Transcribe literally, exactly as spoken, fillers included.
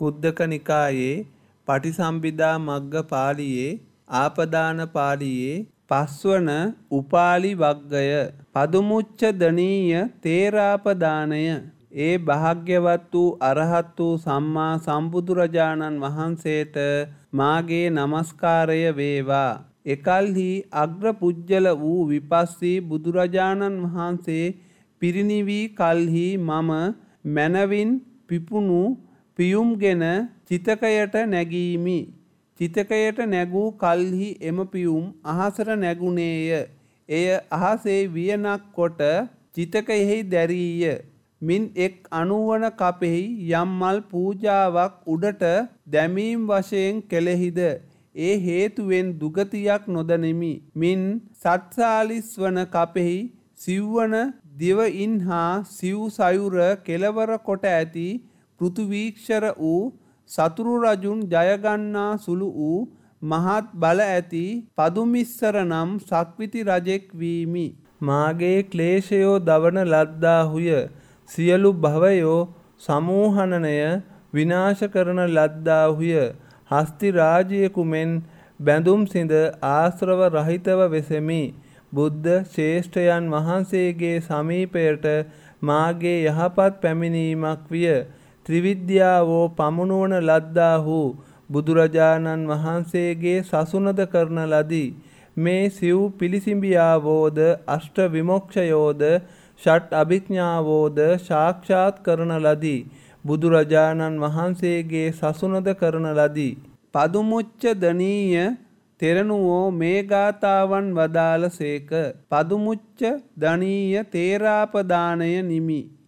කුද්දක නිකායේ පටිසම්භිදා මග්ග පාළියේ ආපදාන පාළියේ පස්වන උපාලි වග්ගය පදුමුච්ච දනීය තේරාපදානය. ඒ භාග්‍යවත් වූ අරහත් වූ සම්මා සම්බුදුරජාණන් වහන්සේට මාගේ නමස්කාරය වේවා. එකල්හි අග්‍ර පුජ්‍යල වූ විපස්සී බුදුරජාණන් වහන්සේ පිරිනිවි කල්හි මම මැනවින් පිපුණු පියුම්ගෙන චිතකයට නැගීමි. චිතකයට නැගූ කල්හි එම පියුම් අහසට නැගුණේය. එය අහසේ වියනක් කොට චිතකයෙහි දැරීය. මින් එක් අනුවන කපෙහි යම් මල් පූජාවක් උඩට දැමීම් වශයෙන් කෙලෙහිද ඒ හේතුවෙන් දුගතියක් නොදනිමි. මින් සත්සාලිස් වන කපෙහි සිව්වන දිවයින් හා සිව් සයුර කෙලවර කොට ඇති පෘථුවීක්ෂර වූ සතුරු රජුන් ජයගන්නා සුළු වූ මහත් බල ඇති පදුමිස්සර නම් සක්විති රජෙක් වීමි. මාගේ ක්ලේශයෝ දවන ලද්දාහුය. සියලු භවයෝ සමූහනනය විනාශ කරන ලද්දාහුය. හස්ති රාජ්‍යයෙකු මෙන් බැඳුම් සිඳ ආශ්‍රව රහිතව වෙසෙමි. බුද්ධ ශ්‍රේෂ්ඨයන් වහන්සේගේ සමීපයට මාගේ යහපත් පැමිණීමක් විය. ත්‍රිවිද්‍යාවෝ පමුණුවන ලද්දාහු බුදුරජාණන් වහන්සේගේ සසුනද කරන ලදී. මේ සිව් පිළිසිඹියාවෝද අෂ්ට විමොක්ෂයෝද ෂට් අභිඥාවෝද සාක්ෂාත් කරන ලදී. බුදුරජාණන් වහන්සේගේ සසුනද කරන ලදී. පදුමුච්ච දනීය තෙරණුවෝ මේ ගාථාවන් වදාළ සේක. පදුමුච්ච දනීය තේරාපදානය නිමි.